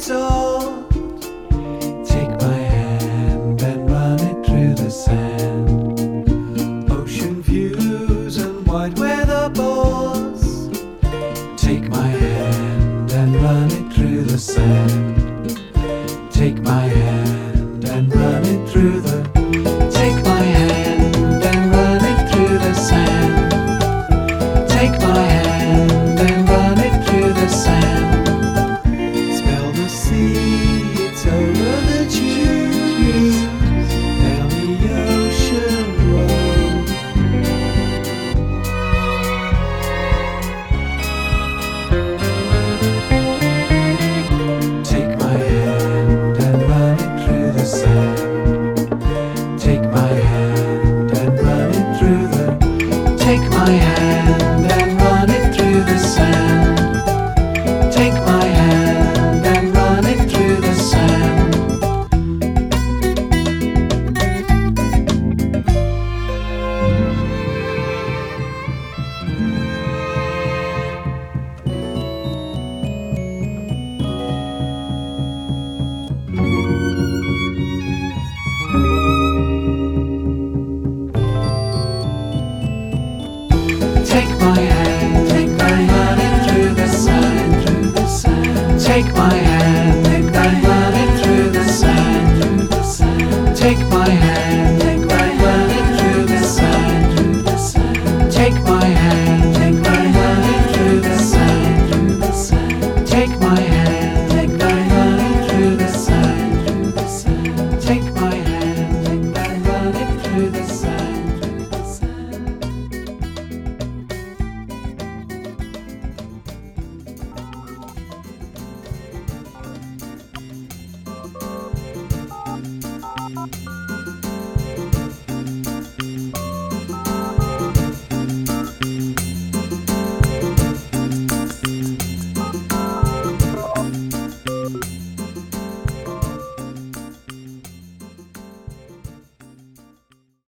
resort. Take my hand and run it through the sand. Ocean views and white weatherboards. Take my hand and run it through the sand. Take my hand and run it through the